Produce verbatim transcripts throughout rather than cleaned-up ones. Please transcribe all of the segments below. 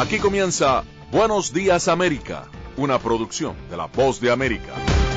Aquí comienza Buenos Días América, una producción de La Voz de América.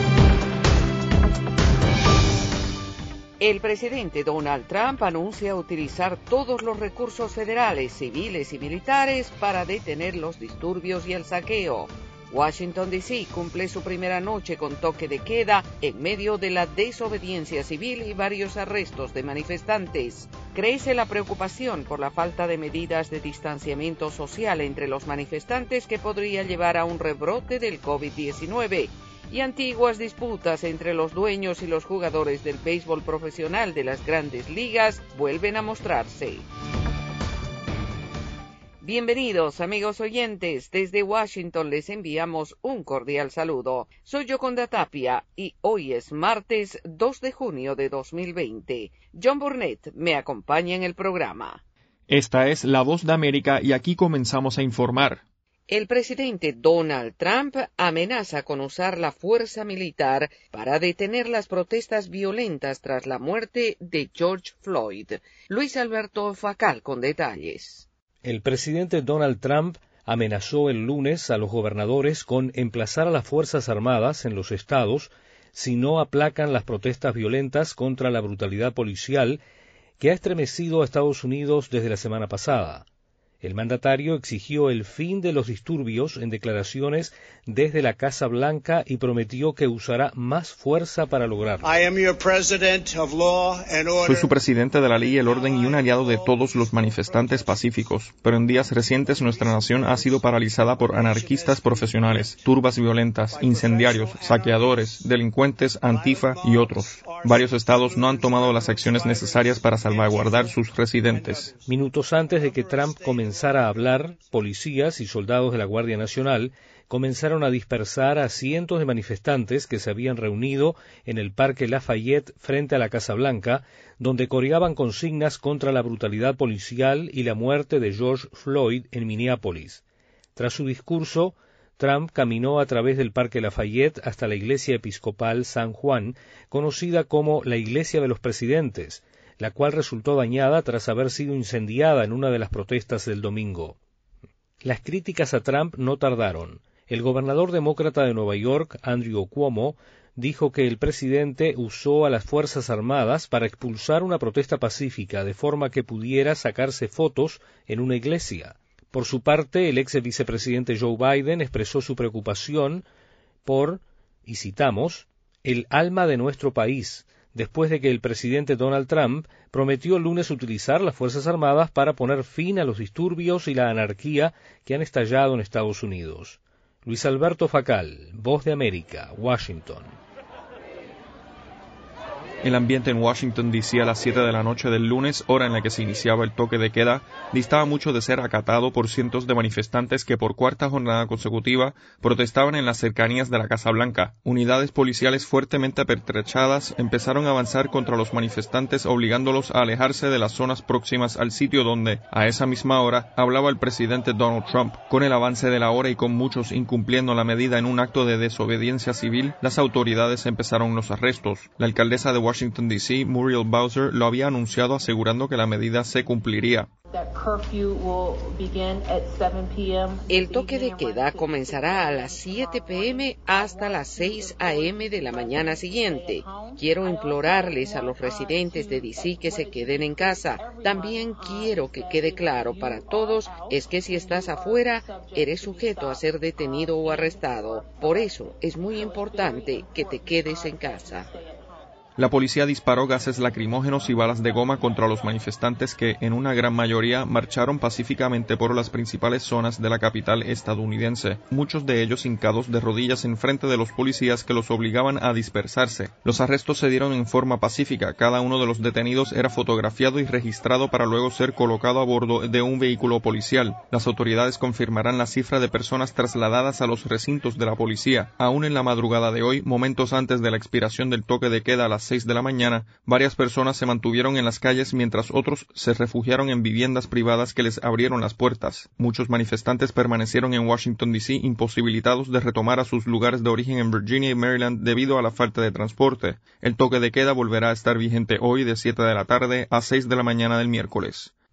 El presidente Donald Trump anuncia utilizar todos los recursos federales, civiles y militares para detener los disturbios y el saqueo. Washington, D C cumple su primera noche con toque de queda en medio de la desobediencia civil y varios arrestos de manifestantes. Crece la preocupación por la falta de medidas de distanciamiento social entre los manifestantes que podría llevar a un rebrote del COVID diecinueve. Y antiguas disputas entre los dueños y los jugadores del béisbol profesional de las grandes ligas vuelven a mostrarse. Bienvenidos, amigos oyentes. Desde Washington les enviamos un cordial saludo. Soy Yoconda Tapia y hoy es martes dos de junio de dos mil veinte. John Burnett me acompaña en el programa. Esta es La Voz de América y aquí comenzamos a informar. El presidente Donald Trump amenaza con usar la fuerza militar para detener las protestas violentas tras la muerte de George Floyd. Luis Alberto Facal con detalles. El presidente Donald Trump amenazó el lunes a los gobernadores con emplazar a las Fuerzas Armadas en los estados si no aplacan las protestas violentas contra la brutalidad policial que ha estremecido a Estados Unidos desde la semana pasada. El mandatario exigió el fin de los disturbios en declaraciones desde la Casa Blanca y prometió que usará más fuerza para lograrlo. Soy su presidente de la ley y el orden y un aliado de todos los manifestantes pacíficos, pero en días recientes nuestra nación ha sido paralizada por anarquistas profesionales, turbas violentas, incendiarios, saqueadores, delincuentes, Antifa y otros. Varios estados no han tomado las acciones necesarias para salvaguardar sus residentes. Minutos antes de que Trump comenzara a hablar, policías y soldados de la Guardia Nacional comenzaron a dispersar a cientos de manifestantes que se habían reunido en el Parque Lafayette frente a la Casa Blanca, donde coreaban consignas contra la brutalidad policial y la muerte de George Floyd en Minneapolis. Tras su discurso, Trump caminó a través del Parque Lafayette hasta la Iglesia Episcopal San Juan, conocida como la Iglesia de los Presidentes, la cual resultó dañada tras haber sido incendiada en una de las protestas del domingo. Las críticas a Trump no tardaron. El gobernador demócrata de Nueva York, Andrew Cuomo, dijo que el presidente usó a las Fuerzas Armadas para expulsar una protesta pacífica de forma que pudiera sacarse fotos en una iglesia. Por su parte, el ex vicepresidente Joe Biden expresó su preocupación por, y citamos, el alma de nuestro país, después de que el presidente Donald Trump prometió el lunes utilizar las Fuerzas Armadas para poner fin a los disturbios y la anarquía que han estallado en Estados Unidos. Luis Alberto Facal, Voz de América, Washington. El ambiente en Washington, D C a las siete de la noche del lunes, hora en la que se iniciaba el toque de queda, distaba mucho de ser acatado por cientos de manifestantes que por cuarta jornada consecutiva protestaban en las cercanías de la Casa Blanca. Unidades policiales fuertemente pertrechadas empezaron a avanzar contra los manifestantes, obligándolos a alejarse de las zonas próximas al sitio donde, a esa misma hora, hablaba el presidente Donald Trump. Con el avance de la hora y con muchos incumpliendo la medida en un acto de desobediencia civil, las autoridades empezaron los arrestos. La alcaldesa de Washington, D C, Muriel Bowser, lo había anunciado asegurando que la medida se cumpliría. El toque de queda comenzará a las siete pe eme hasta las seis a eme de la mañana siguiente. Quiero implorarles a los residentes de D C que se queden en casa. También quiero que quede claro para todos es que si estás afuera, eres sujeto a ser detenido o arrestado. Por eso es muy importante que te quedes en casa. La policía disparó gases lacrimógenos y balas de goma contra los manifestantes que, en una gran mayoría, marcharon pacíficamente por las principales zonas de la capital estadounidense, muchos de ellos hincados de rodillas en frente de los policías que los obligaban a dispersarse. Los arrestos se dieron en forma pacífica. Cada uno de los detenidos era fotografiado y registrado para luego ser colocado a bordo de un vehículo policial. Las autoridades confirmarán la cifra de personas trasladadas a los recintos de la policía. Aún en la madrugada de hoy, momentos antes de la expiración del toque de queda a las seis de la mañana, varias personas se mantuvieron en las calles mientras otros se refugiaron en viviendas privadas que les abrieron las puertas. Muchos manifestantes permanecieron en Washington, D C imposibilitados de retomar a sus lugares de origen en Virginia y Maryland debido a la falta de transporte. El toque de queda volverá a estar vigente hoy de siete de la tarde a seis de la mañana del miércoles.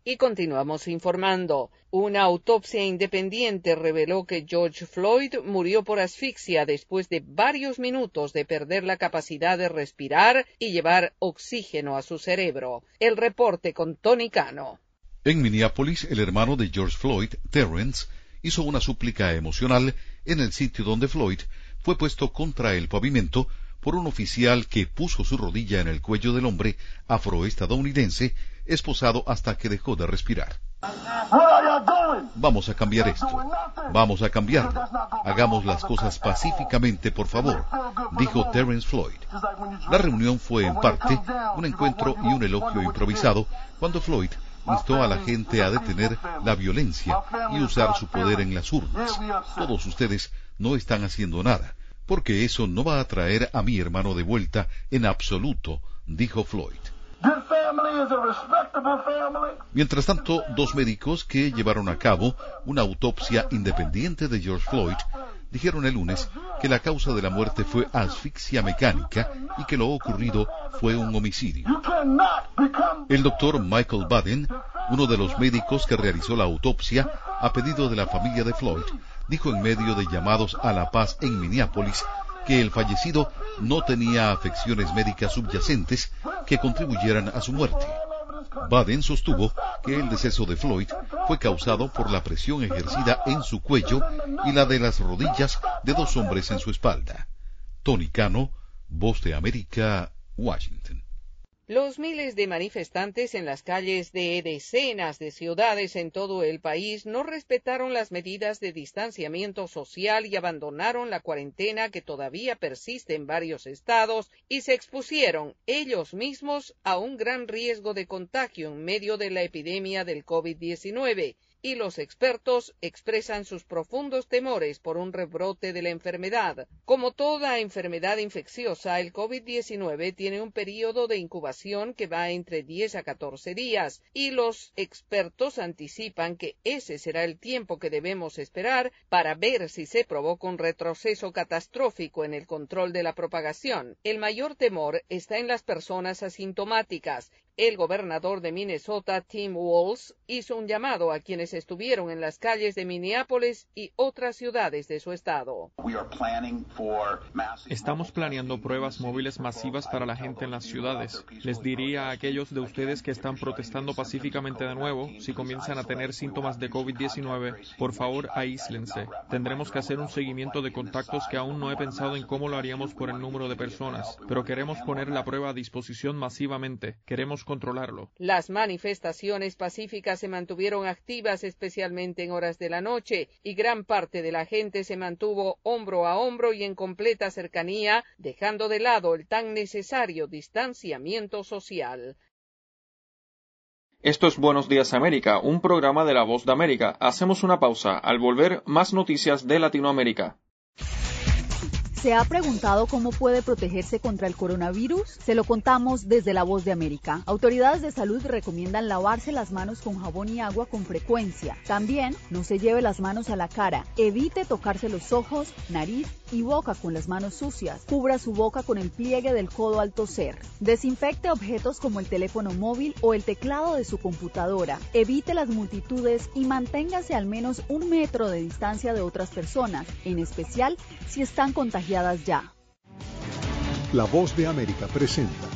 Y continuamos informando. Una autopsia independiente reveló que George Floyd murió por asfixia después de varios minutos de perder la capacidad de respirar y llevar oxígeno a su cerebro. El reporte con Tony Cano. En Minneapolis, el hermano de George Floyd, Terrence, hizo una súplica emocional en el sitio donde Floyd fue puesto contra el pavimento por un oficial que puso su rodilla en el cuello del hombre afroestadounidense, esposado hasta que dejó de respirar. Vamos a cambiar esto. Vamos a cambiarlo. Hagamos las cosas pacíficamente, por favor, dijo Terrence Floyd. La reunión fue en parte un encuentro y un elogio improvisado cuando Floyd instó a la gente a detener la violencia y usar su poder en las urnas. Todos ustedes no están haciendo nada, porque eso no va a traer a mi hermano de vuelta en absoluto, dijo Floyd. Mientras tanto, dos médicos que llevaron a cabo una autopsia independiente de George Floyd dijeron el lunes que la causa de la muerte fue asfixia mecánica y que lo ocurrido fue un homicidio. El doctor Michael Baden, uno de los médicos que realizó la autopsia a pedido de la familia de Floyd, dijo en medio de llamados a la paz en Minneapolis que el fallecido no tenía afecciones médicas subyacentes que contribuyeran a su muerte. Baden sostuvo que el deceso de Floyd fue causado por la presión ejercida en su cuello y la de las rodillas de dos hombres en su espalda. Tony Cano, Voz de América, Washington. Los miles de manifestantes en las calles de decenas de ciudades en todo el país no respetaron las medidas de distanciamiento social y abandonaron la cuarentena que todavía persiste en varios estados y se expusieron ellos mismos a un gran riesgo de contagio en medio de la epidemia del COVID diecinueve. Y los expertos expresan sus profundos temores por un rebrote de la enfermedad. Como toda enfermedad infecciosa, el COVID diecinueve tiene un periodo de incubación que va entre diez a catorce días, y los expertos anticipan que ese será el tiempo que debemos esperar para ver si se provoca un retroceso catastrófico en el control de la propagación. El mayor temor está en las personas asintomáticas. El gobernador de Minnesota, Tim Walz, hizo un llamado a quienes estuvieron en las calles de Minneapolis y otras ciudades de su estado. Estamos planeando pruebas móviles masivas para la gente en las ciudades. Les diría a aquellos de ustedes que están protestando pacíficamente de nuevo, si comienzan a tener síntomas de COVID diecinueve, por favor aíslense. Tendremos que hacer un seguimiento de contactos que aún no he pensado en cómo lo haríamos por el número de personas, pero queremos poner la prueba a disposición masivamente. Queremos controlarlo. Las manifestaciones pacíficas se mantuvieron activas especialmente en horas de la noche y gran parte de la gente se mantuvo hombro a hombro y en completa cercanía, dejando de lado el tan necesario distanciamiento social. Esto es Buenos Días América, un programa de La Voz de América. Hacemos una pausa. Al volver, más noticias de Latinoamérica. ¿Se ha preguntado cómo puede protegerse contra el coronavirus? Se lo contamos desde La Voz de América. Autoridades de salud recomiendan lavarse las manos con jabón y agua con frecuencia. También no se lleve las manos a la cara. Evite tocarse los ojos, nariz y boca con las manos sucias. Cubra su boca con el pliegue del codo al toser. Desinfecte objetos como el teléfono móvil o el teclado de su computadora. Evite las multitudes y manténgase al menos un metro de distancia de otras personas, en especial si están contagiadas ya. La Voz de América presenta.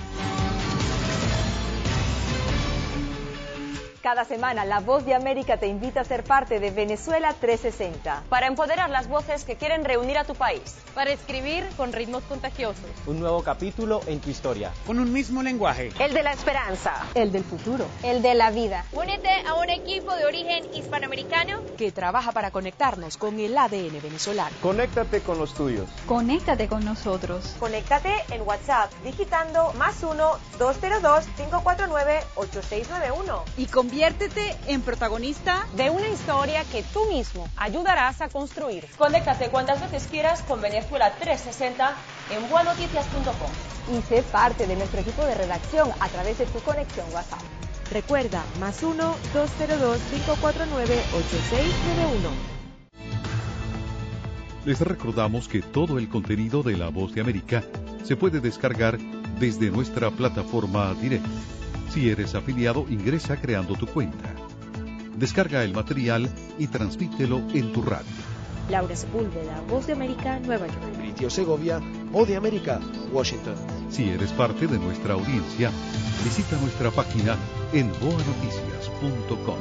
Cada semana, La Voz de América te invita a ser parte de Venezuela trescientos sesenta. Para empoderar las voces que quieren reunir a tu país. Para escribir con ritmos contagiosos. Un nuevo capítulo en tu historia. Con un mismo lenguaje. El de la esperanza. El del futuro. El de la vida. Únete a un equipo de origen hispanoamericano que trabaja para conectarnos con el A D N venezolano. Conéctate con los tuyos. Conéctate con nosotros. Conéctate en WhatsApp digitando más uno, dos cero dos, cinco cuatro nueve, ocho seis nueve uno. Y conviértete en protagonista de una historia que tú mismo ayudarás a construir. Conéctate cuantas veces quieras con Venezuela trescientos sesenta en buenoticias punto com. Y sé parte de nuestro equipo de redacción a través de tu conexión WhatsApp. Recuerda, más uno, dos cero dos, cinco cuatro nueve, ocho seis nueve uno. Les recordamos que todo el contenido de La Voz de América se puede descargar desde nuestra plataforma directa. Si eres afiliado, ingresa creando tu cuenta. Descarga el material y transmítelo en tu radio. Laura Sepúlveda, Voz de América, Nueva York. Britio Segovia, Voz de América, Washington. Si eres parte de nuestra audiencia, visita nuestra página en boa noticias punto com.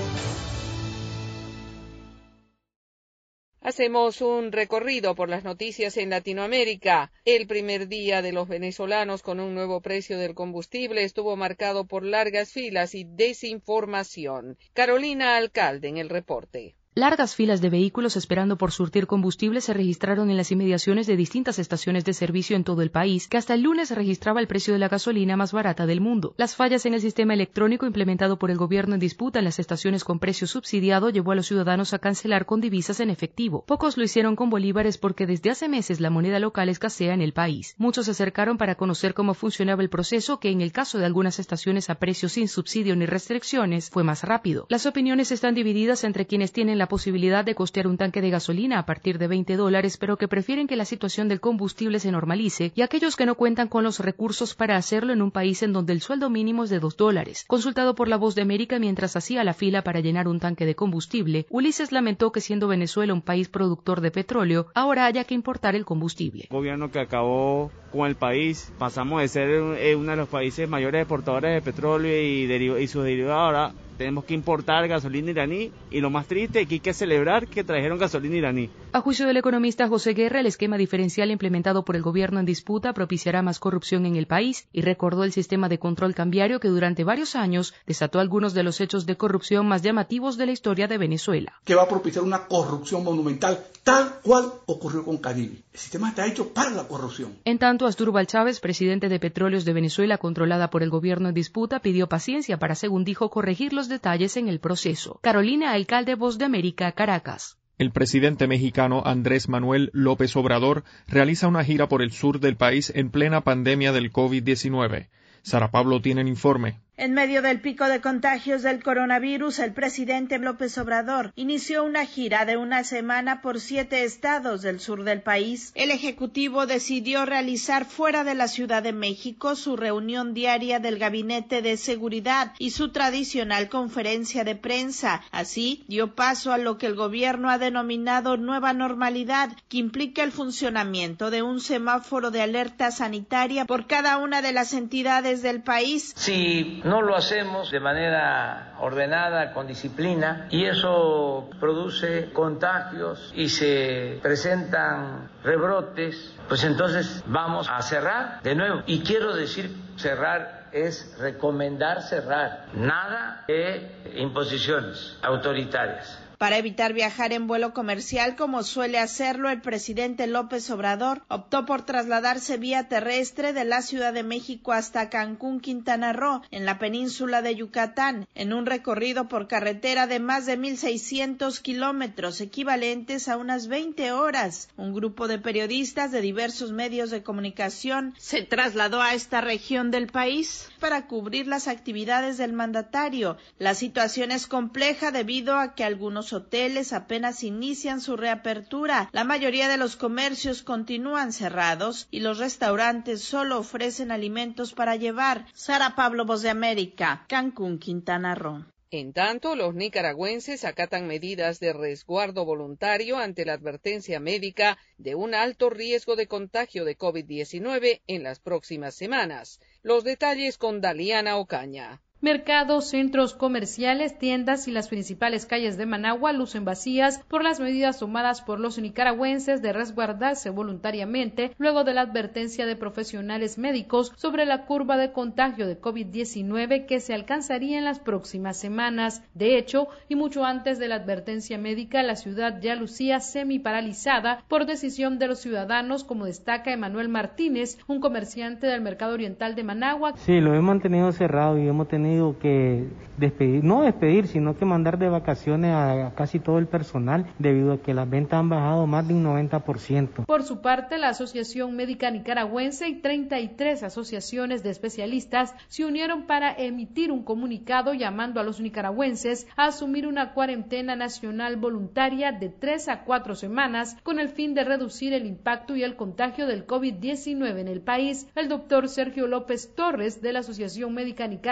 Hacemos un recorrido por las noticias en Latinoamérica. El primer día de los venezolanos con un nuevo precio del combustible estuvo marcado por largas filas y desinformación. Carolina Alcalde en el reporte. Largas filas de vehículos esperando por surtir combustible se registraron en las inmediaciones de distintas estaciones de servicio en todo el país, que hasta el lunes registraba el precio de la gasolina más barata del mundo. Las fallas en el sistema electrónico implementado por el gobierno en disputa en las estaciones con precio subsidiado llevó a los ciudadanos a cancelar con divisas en efectivo. Pocos lo hicieron con bolívares porque desde hace meses la moneda local escasea en el país. Muchos se acercaron para conocer cómo funcionaba el proceso, que en el caso de algunas estaciones a precios sin subsidio ni restricciones fue más rápido. Las opiniones están divididas entre quienes tienen la posibilidad de costear un tanque de gasolina a partir de veinte dólares, pero que prefieren que la situación del combustible se normalice, y aquellos que no cuentan con los recursos para hacerlo en un país en donde el sueldo mínimo es de dos dólares. Consultado por La Voz de América mientras hacía la fila para llenar un tanque de combustible, Ulises lamentó que siendo Venezuela un país productor de petróleo, ahora haya que importar el combustible. Gobierno que acabó con el país, pasamos de ser uno de los países mayores exportadores de petróleo y, deriv- y sus derivados, ahora tenemos que importar gasolina iraní, y lo más triste es que hay que celebrar que trajeron gasolina iraní. A juicio del economista José Guerra, el esquema diferencial implementado por el gobierno en disputa propiciará más corrupción en el país, y recordó el sistema de control cambiario que durante varios años desató algunos de los hechos de corrupción más llamativos de la historia de Venezuela. Que va a propiciar una corrupción monumental, tal cual ocurrió con Caribe. El sistema está hecho para la corrupción. En tanto, Asdrúbal Chávez, presidente de Petróleos de Venezuela controlada por el gobierno en disputa, pidió paciencia para, según dijo, corregir los detalles en el proceso. Carolina Alcalde, Voz de América, Caracas. El presidente mexicano Andrés Manuel López Obrador realiza una gira por el sur del país en plena pandemia del COVID diecinueve. Sara Pablo tiene el informe. En medio del pico de contagios del coronavirus, el presidente López Obrador inició una gira de una semana por siete estados del sur del país. El Ejecutivo decidió realizar fuera de la Ciudad de México su reunión diaria del Gabinete de Seguridad y su tradicional conferencia de prensa. Así, dio paso a lo que el gobierno ha denominado nueva normalidad, que implica el funcionamiento de un semáforo de alerta sanitaria por cada una de las entidades del país. Sí. No lo hacemos de manera ordenada, con disciplina, y eso produce contagios y se presentan rebrotes, pues entonces vamos a cerrar de nuevo. Y quiero decir, cerrar es recomendar cerrar, nada de imposiciones autoritarias. Para evitar viajar en vuelo comercial como suele hacerlo el presidente López Obrador, optó por trasladarse vía terrestre de la Ciudad de México hasta Cancún, Quintana Roo, en la península de Yucatán, en un recorrido por carretera de más de mil seiscientos kilómetros, equivalentes a unas veinte horas. Un grupo de periodistas de diversos medios de comunicación se trasladó a esta región del país para cubrir las actividades del mandatario. La situación es compleja debido a que algunos hoteles apenas inician su reapertura, la mayoría de los comercios continúan cerrados y los restaurantes solo ofrecen alimentos para llevar. Sara Pablo, Voz de América, Cancún, Quintana Roo. En tanto, los nicaragüenses acatan medidas de resguardo voluntario ante la advertencia médica de un alto riesgo de contagio de COVID diecinueve en las próximas semanas. Los detalles con Daliana Ocaña. Mercados, centros comerciales, tiendas y las principales calles de Managua lucen vacías por las medidas tomadas por los nicaragüenses de resguardarse voluntariamente luego de la advertencia de profesionales médicos sobre la curva de contagio de COVID diecinueve que se alcanzaría en las próximas semanas. De hecho, y mucho antes de la advertencia médica, la ciudad ya lucía semi-paralizada por decisión de los ciudadanos, como destaca Emanuel Martínez, un comerciante del mercado oriental de Managua. Sí, lo hemos mantenido cerrado y hemos tenido que despedir, no despedir, sino que mandar de vacaciones a casi todo el personal debido a que las ventas han bajado más de un noventa por ciento. Por su parte, la Asociación Médica Nicaragüense y treinta y tres asociaciones de especialistas se unieron para emitir un comunicado llamando a los nicaragüenses a asumir una cuarentena nacional voluntaria de tres a cuatro semanas con el fin de reducir el impacto y el contagio del COVID diecinueve en el país. El doctor Sergio López Torres de la Asociación Médica Nicaragüense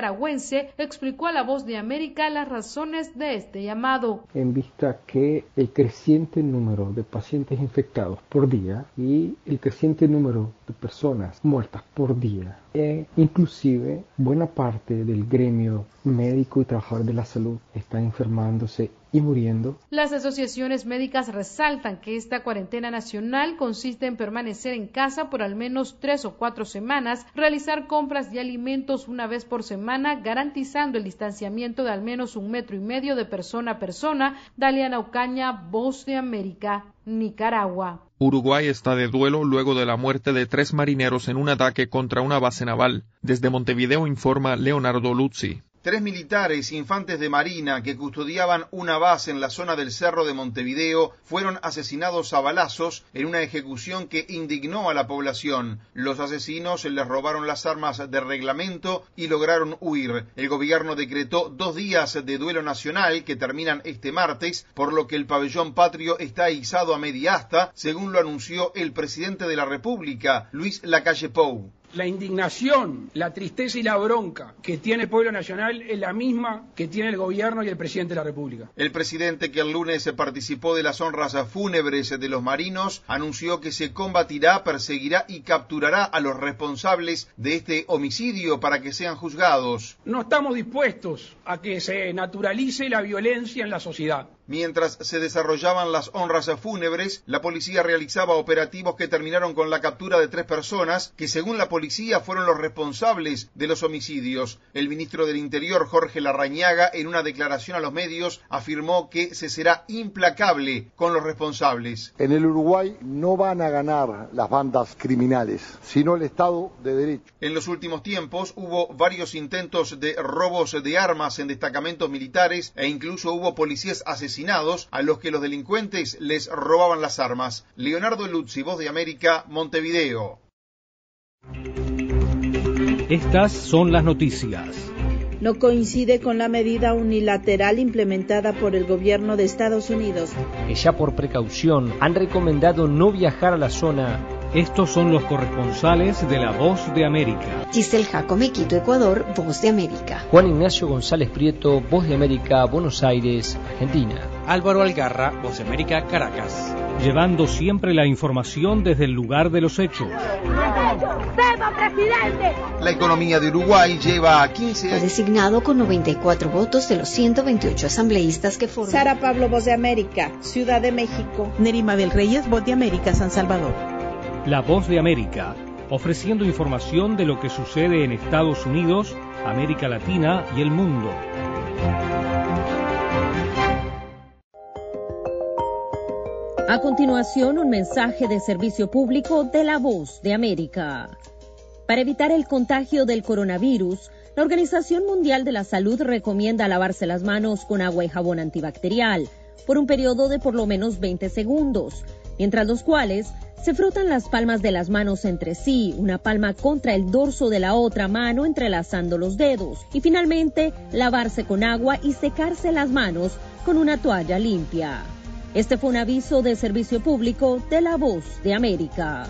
S explicó a La Voz de América las razones de este llamado. En vista que el creciente número de pacientes infectados por día y el creciente número de personas muertas por día, e inclusive buena parte del gremio médico y trabajador de la salud están enfermándose y muriendo. Las asociaciones médicas resaltan que esta cuarentena nacional consiste en permanecer en casa por al menos tres o cuatro semanas, realizar compras de alimentos una vez por semana, garantizando el distanciamiento de al menos un metro y medio de persona a persona. Daliana Ocaña, Voz de América, Nicaragua. Uruguay está de duelo luego de la muerte de tres marineros en un ataque contra una base naval. Desde Montevideo informa Leonardo Luzzi. Tres militares infantes de marina que custodiaban una base en la zona del Cerro de Montevideo fueron asesinados a balazos en una ejecución que indignó a la población. Los asesinos les robaron las armas de reglamento y lograron huir. El gobierno decretó dos días de duelo nacional que terminan este martes, por lo que el pabellón patrio está izado a media asta, según lo anunció el presidente de la República, Luis Lacalle Pou. La indignación, la tristeza y la bronca que tiene el pueblo nacional es la misma que tiene el gobierno y el presidente de la República. El presidente, que el lunes participó de las honras fúnebres de los marinos, anunció que se combatirá, perseguirá y capturará a los responsables de este homicidio para que sean juzgados. No estamos dispuestos a que se naturalice la violencia en la sociedad. Mientras se desarrollaban las honras fúnebres, la policía realizaba operativos que terminaron con la captura de tres personas que, según la policía, fueron los responsables de los homicidios. El ministro del Interior, Jorge Larrañaga, en una declaración a los medios, afirmó que se será implacable con los responsables. En el Uruguay no van a ganar las bandas criminales, sino el Estado de Derecho. En los últimos tiempos hubo varios intentos de robos de armas en destacamentos militares e incluso hubo policías asesinados a los que los delincuentes les robaban las armas. Leonardo Luzzi, Voz de América, Montevideo. Estas son las noticias. No coincide con la medida unilateral implementada por el gobierno de Estados Unidos, que ya por precaución han recomendado no viajar a la zona. Estos son los corresponsales de La Voz de América. Giselle Jacome, Quito, Ecuador, Voz de América. Juan Ignacio González Prieto, Voz de América, Buenos Aires, Argentina. Álvaro Algarra, Voz de América, Caracas. Llevando siempre la información desde el lugar de los hechos. La economía de Uruguay lleva a quince años. Fue designado con noventa y cuatro votos de los ciento veintiocho asambleístas que forman. Sara Pablo, Voz de América, Ciudad de México. Nerimabel Reyes, Voz de América, San Salvador. La Voz de América, ofreciendo información de lo que sucede en Estados Unidos, América Latina y el mundo. A continuación, un mensaje de servicio público de La Voz de América. Para evitar el contagio del coronavirus, la Organización Mundial de la Salud recomienda lavarse las manos con agua y jabón antibacterial por un periodo de por lo menos veinte segundos, mientras los cuales se frotan las palmas de las manos entre sí, una palma contra el dorso de la otra mano entrelazando los dedos, y finalmente lavarse con agua y secarse las manos con una toalla limpia. Este fue un aviso de servicio público de La Voz de América.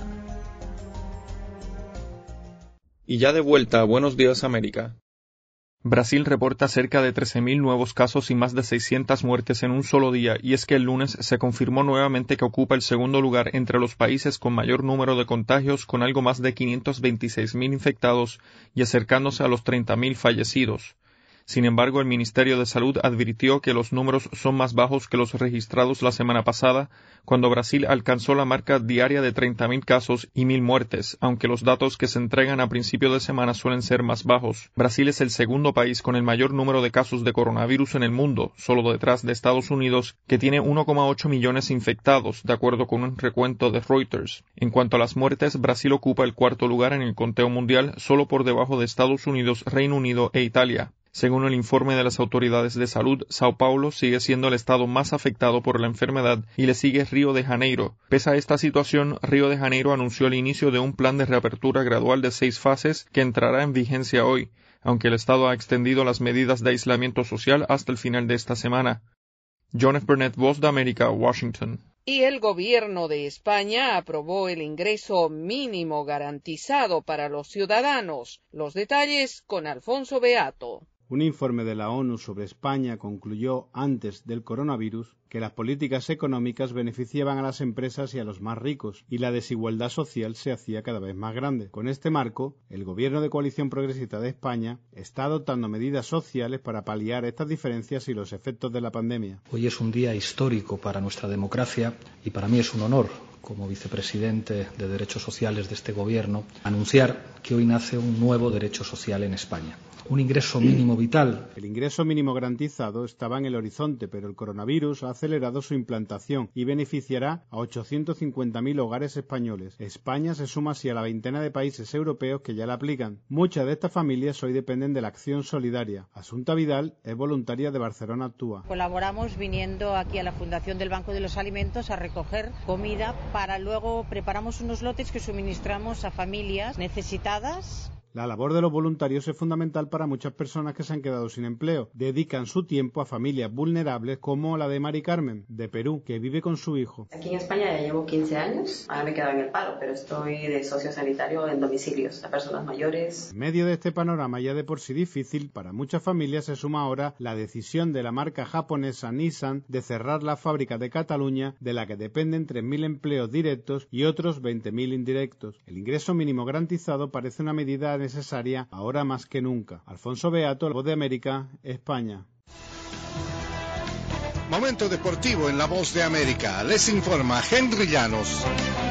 Y ya de vuelta, Buenos Días América. Brasil reporta cerca de trece mil nuevos casos y más de seiscientas muertes en un solo día, y es que el lunes se confirmó nuevamente que ocupa el segundo lugar entre los países con mayor número de contagios, con algo más de quinientos veintiséis mil infectados y acercándose a los treinta mil fallecidos. Sin embargo, el Ministerio de Salud advirtió que los números son más bajos que los registrados la semana pasada, cuando Brasil alcanzó la marca diaria de treinta mil casos y mil muertes, aunque los datos que se entregan a principio de semana suelen ser más bajos. Brasil es el segundo país con el mayor número de casos de coronavirus en el mundo, solo detrás de Estados Unidos, que tiene uno coma ocho millones infectados, de acuerdo con un recuento de Reuters. En cuanto a las muertes, Brasil ocupa el cuarto lugar en el conteo mundial, solo por debajo de Estados Unidos, Reino Unido e Italia. Según el informe de las autoridades de salud, Sao Paulo sigue siendo el estado más afectado por la enfermedad y le sigue Río de Janeiro. Pese a esta situación, Río de Janeiro anunció el inicio de un plan de reapertura gradual de seis fases que entrará en vigencia hoy, aunque el estado ha extendido las medidas de aislamiento social hasta el final de esta semana. John F. Burnett, Voz de América, Washington. Y el gobierno de España aprobó el ingreso mínimo garantizado para los ciudadanos. Los detalles con Alfonso Beato. Un informe de la ONU sobre España concluyó antes del coronavirus que las políticas económicas beneficiaban a las empresas y a los más ricos, y la desigualdad social se hacía cada vez más grande. Con este marco, el Gobierno de Coalición Progresista de España está adoptando medidas sociales para paliar estas diferencias y los efectos de la pandemia. Hoy es un día histórico para nuestra democracia y para mí es un honor, como vicepresidente de Derechos Sociales de este Gobierno, anunciar que hoy nace un nuevo derecho social en España. Un ingreso mínimo vital. El ingreso mínimo garantizado estaba en el horizonte, pero el coronavirus ha acelerado su implantación y beneficiará a ochocientos cincuenta mil hogares españoles. España se suma así a la veintena de países europeos que ya la aplican. Muchas de estas familias hoy dependen de la acción solidaria. Asunta Vidal es voluntaria de Barcelona Actúa. Colaboramos viniendo aquí a la Fundación del Banco de los Alimentos a recoger comida para luego preparamos unos lotes que suministramos a familias necesitadas. La labor de los voluntarios es fundamental para muchas personas que se han quedado sin empleo. Dedican su tiempo a familias vulnerables como la de Mari Carmen, de Perú, que vive con su hijo. Aquí en España ya llevo quince años, ahora me he quedado en el paro, pero estoy de sociosanitario en domicilios a personas mayores. En medio de este panorama ya de por sí difícil, para muchas familias se suma ahora la decisión de la marca japonesa Nissan de cerrar la fábrica de Cataluña, de la que dependen tres mil empleos directos y otros veinte mil indirectos. El ingreso mínimo garantizado parece una medida necesaria ahora más que nunca. Alfonso Beato, La Voz de América, España. Momento deportivo en La Voz de América. Les informa Henry Llanos.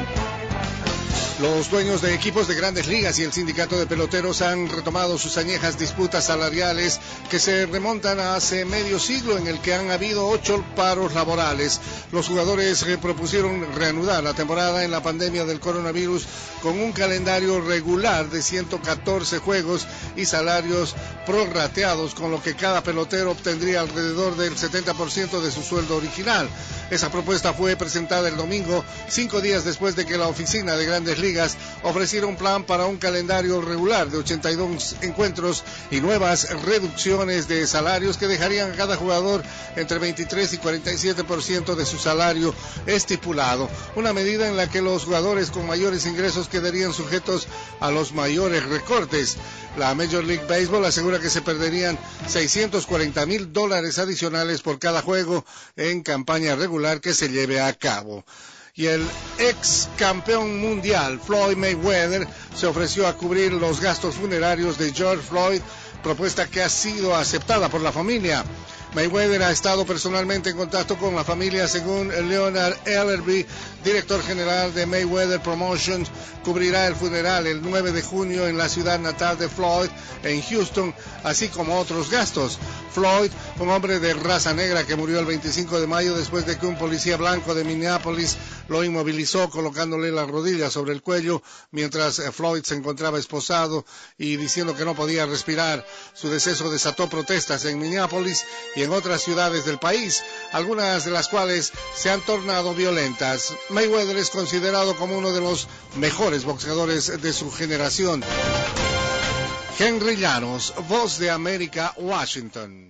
Los dueños de equipos de grandes ligas y el sindicato de peloteros han retomado sus añejas disputas salariales que se remontan a hace medio siglo, en el que han habido ocho paros laborales. Los jugadores propusieron reanudar la temporada en la pandemia del coronavirus con un calendario regular de ciento catorce juegos y salarios prorrateados, con lo que cada pelotero obtendría alrededor del setenta por ciento de su sueldo original. Esa propuesta fue presentada el domingo, cinco días después de que la oficina de Grandes Ligas ofreciera un plan para un calendario regular de ochenta y dos encuentros y nuevas reducciones de salarios que dejarían a cada jugador entre veintitrés y cuarenta y siete por ciento de su salario estipulado. Una medida en la que los jugadores con mayores ingresos quedarían sujetos a los mayores recortes. La Major League Baseball asegura que se perderían seiscientos cuarenta mil dólares adicionales por cada juego en campaña regular que se lleve a cabo. Y el ex campeón mundial Floyd Mayweather se ofreció a cubrir los gastos funerarios de George Floyd, propuesta que ha sido aceptada por la familia. Mayweather ha estado personalmente en contacto con la familia, según Leonard Ellerby, director general de Mayweather Promotions. Cubrirá el funeral el nueve de junio en la ciudad natal de Floyd, en Houston, así como otros gastos. Floyd, un hombre de raza negra que murió el veinticinco de mayo después de que un policía blanco de Minneapolis lo inmovilizó colocándole la rodilla sobre el cuello mientras Floyd se encontraba esposado y diciendo que no podía respirar. Su deceso desató protestas en Minneapolis y en otras ciudades del país, algunas de las cuales se han tornado violentas. Mayweather es considerado como uno de los mejores boxeadores de su generación. Henry Llanos, Voz de América, Washington.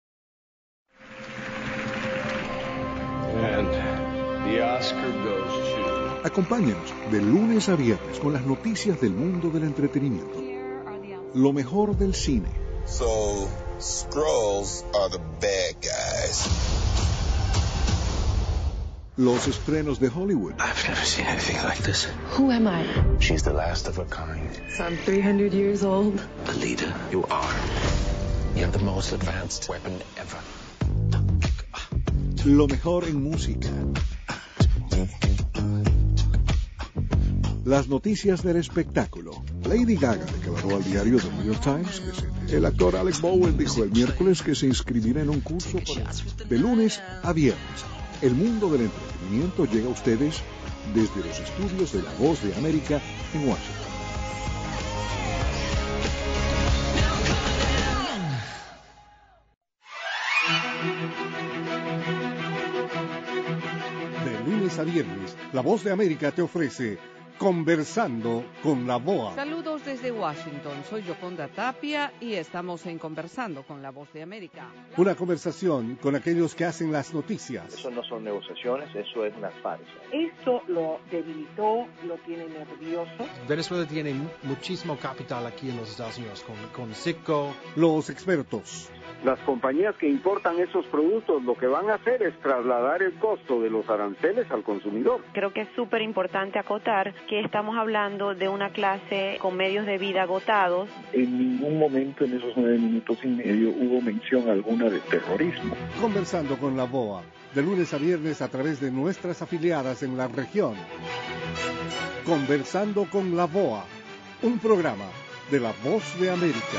And the Oscar goes to... Acompáñenos de lunes a viernes con las noticias del mundo del entretenimiento. Lo mejor del cine. So, Skrulls are the bad guys. Los estrenos de Hollywood. I've never seen anything like this. Who am I? She's the last of her kind. So I'm three hundred years old. Alita, you are. You have the most advanced weapon ever. Lo mejor en música. Las noticias del espectáculo. Lady Gaga declaró al diario The New York Times que se... El actor Alec Baldwin dijo el miércoles que se inscribirá en un curso para... de lunes a viernes. El mundo del entretenimiento llega a ustedes desde los estudios de La Voz de América en Washington. De lunes a viernes, La Voz de América te ofrece Conversando con la B O A. Saludos desde Washington, soy Yoconda Tapia y estamos en Conversando con la Voz de América. Una conversación con aquellos que hacen las noticias. Eso no son negociaciones, eso es una farsa. Esto lo debilitó, lo tiene nervioso. Venezuela tiene muchísimo capital aquí en los Estados Unidos, con, con Citgo. Los expertos. Las compañías que importan esos productos lo que van a hacer es trasladar el costo de los aranceles al consumidor. Creo que es súper importante acotar que estamos hablando de una clase con medios de vida agotados. En ningún momento en esos nueve minutos y medio hubo mención alguna de terrorismo. Conversando con la B O A, de lunes a viernes a través de nuestras afiliadas en la región. Conversando con la B O A, un programa de La Voz de América.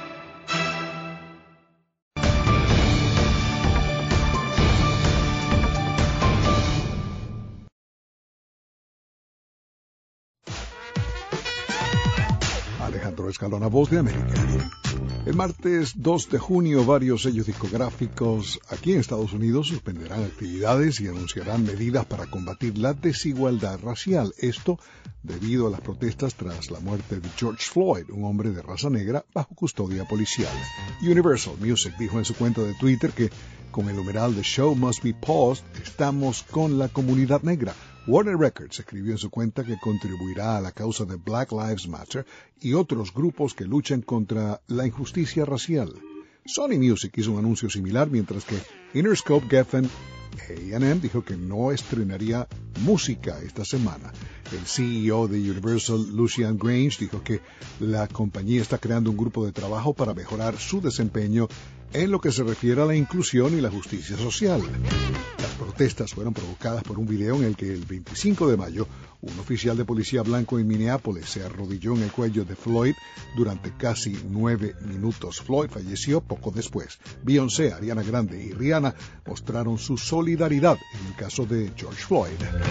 Alejandro Escalona, Voz de América. El martes dos de junio, varios sellos discográficos aquí en Estados Unidos suspenderán actividades y anunciarán medidas para combatir la desigualdad racial. Esto debido a las protestas tras la muerte de George Floyd, un hombre de raza negra bajo custodia policial. Universal Music dijo en su cuenta de Twitter que con el numeral The Show Must Be Paused, estamos con la comunidad negra. Warner Records escribió en su cuenta que contribuirá a la causa de Black Lives Matter y otros grupos que luchan contra la injusticia racial. Sony Music hizo un anuncio similar, mientras que Interscope Geffen A and M dijo que no estrenaría música esta semana. El C E O de Universal, Lucian Grange, dijo que la compañía está creando un grupo de trabajo para mejorar su desempeño en lo que se refiere a la inclusión y la justicia social. Las protestas fueron provocadas por un video en el que el veinticinco de mayo un oficial de policía blanco en Minneapolis se arrodilló en el cuello de Floyd durante casi nueve minutos. Floyd falleció poco después. Beyoncé, Ariana Grande y Rihanna mostraron su solidaridad en el caso de George Floyd.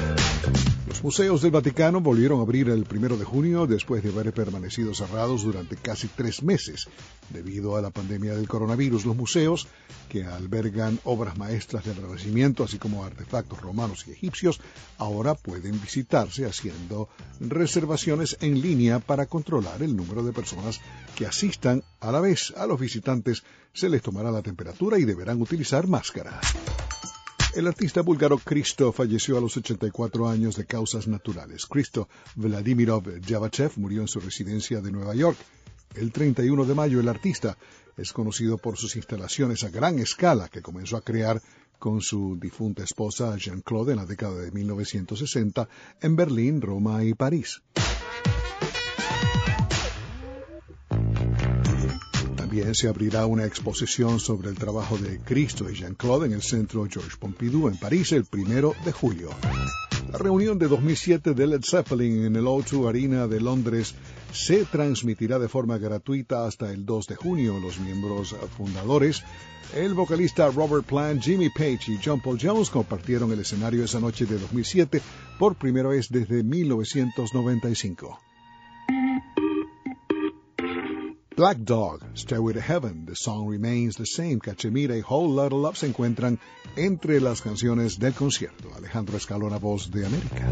Los museos del Vaticano volvieron a abrir el primero de junio después de haber permanecido cerrados durante casi tres meses debido a la pandemia del coronavirus. Los museos, que albergan obras maestras del Renacimiento, así como artefactos romanos y egipcios, ahora pueden visitarse haciendo reservaciones en línea para controlar el número de personas que asistan. A la vez, a los visitantes se les tomará la temperatura y deberán utilizar máscara. El artista búlgaro Hristo falleció a los ochenta y cuatro años de causas naturales. Hristo Vladimirov Yavachev murió en su residencia de Nueva York. El treinta y uno de mayo, el artista es conocido por sus instalaciones a gran escala que comenzó a crear con su difunta esposa Jean-Claude en la década de mil novecientos sesenta en Berlín, Roma y París. También se abrirá una exposición sobre el trabajo de Hristo y Jean-Claude en el Centro Georges Pompidou en París el primero de julio. La reunión de dos mil siete de Led Zeppelin en el O dos Arena de Londres se transmitirá de forma gratuita hasta el dos de junio. Los miembros fundadores, el vocalista Robert Plant, Jimmy Page y John Paul Jones, compartieron el escenario esa noche de dos mil siete por primera vez desde mil novecientos noventa y cinco. Black Dog, Stairway to Heaven, The Song Remains the Same, Cachemira y Whole Lotta Love se encuentran entre las canciones del concierto. Alejandro Escalona, Voz de América.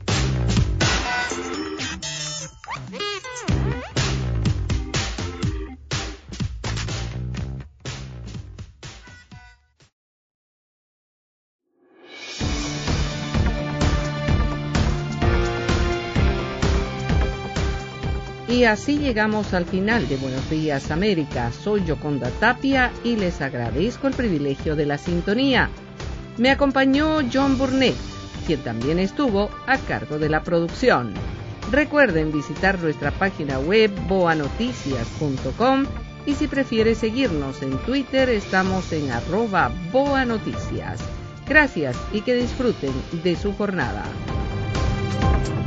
Y así llegamos al final de Buenos Días América. Soy Yoconda Tapia y les agradezco el privilegio de la sintonía. Me acompañó John Burnett, quien también estuvo a cargo de la producción. Recuerden visitar nuestra página web boa noticias punto com y si prefiere seguirnos en Twitter estamos en arroba boanoticias. Gracias y que disfruten de su jornada.